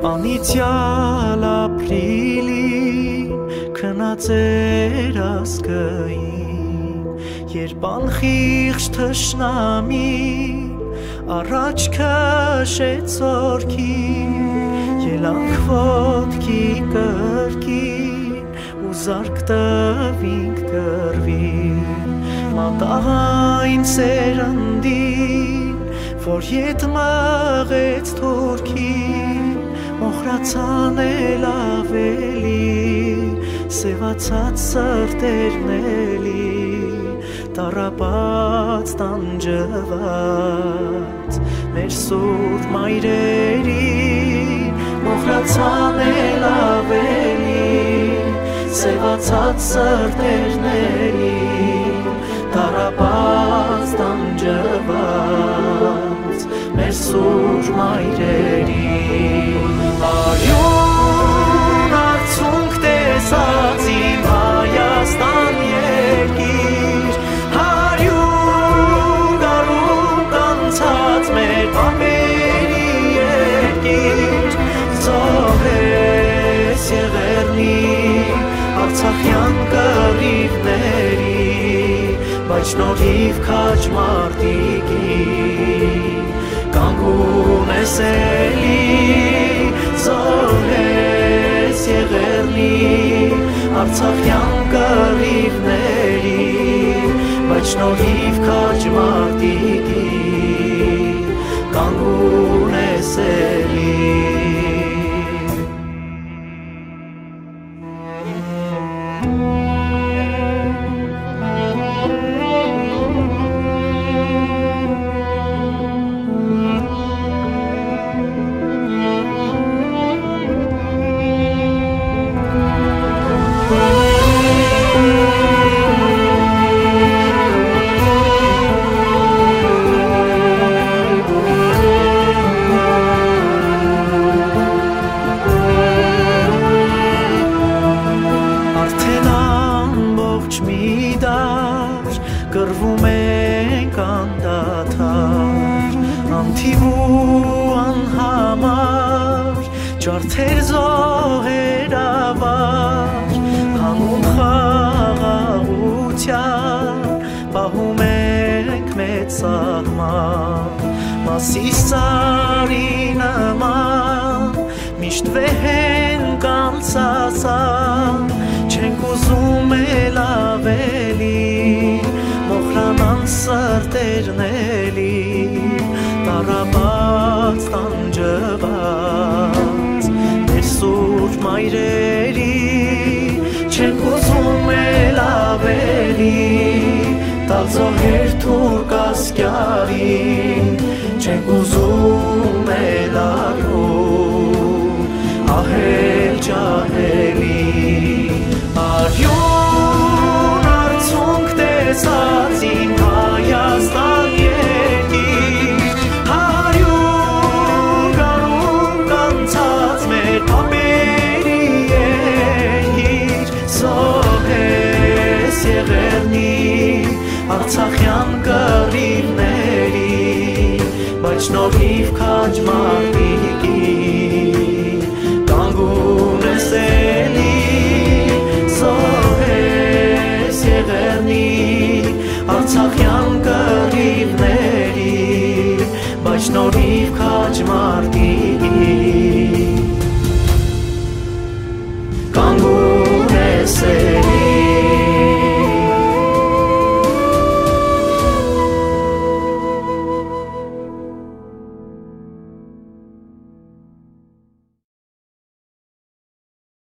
Անիծյալ ապրիլին քնած էր ազգային, երբ անխիղճ թշնամին առաջ քաշեց զորքին, ելանք ոտքի կրկին ու զարկ տվինք կռվին, մատաղային սերնդին, որ ետ մաղեց թուրքին, մոխրացան էլ ավելի, սևացած սրտերն էլի, տառապած տանջված մեր սուրբ մայրերի, մոխրացան էլ ավելի, սևացած սրտերն էլի, տառապած տանջված մեր սուրբ մայրերի, արյուն արցունք տեսած իմ Հայաստան երկիր, հարյուր գարուն կանցած մեր պապերի երկիր, զոհես Եղեռնի Արցախյան կռիվների, բայց շնորհիվ քաջ մարտիկի կանգուն ես էլի, զոհես Եղեռնի Արցախյան կռիվների, բայց շնորհիվ քաջ մարտիկի կանգուն ես էլի։ Կռվում ենք անդադար, անթիվ ու անհամար, ջարդեր զոհեր ավար, հանուն խաղաղության պահում ենք մեծ սահման, Մասիսարի նման միշտ վեհենք անցածան, չենք ուզում էլ ավելի, մոխրանան սրտերն էլի, տառապած տանջված մեր սուրբ մայրերի, չենք ուզում էլ ավելի, տալ զոհեր թուրք ասկյարին, չենք ուզում էլ արյուն ահել ջահելի, արյուն արցունք տեսած իմ Հայաստան երկիր, հարյուր գարուն կանցած մեր պապերի երկիր, զոհես Եղեռնի Արցախյան կռիվների, բայց շնորհիվ քաջ մարտիկի կանգուն ես էլի, զոհես Եղեռնի Արցախյան կռիվների, բայց շնորհիվ քաջ մարտիկի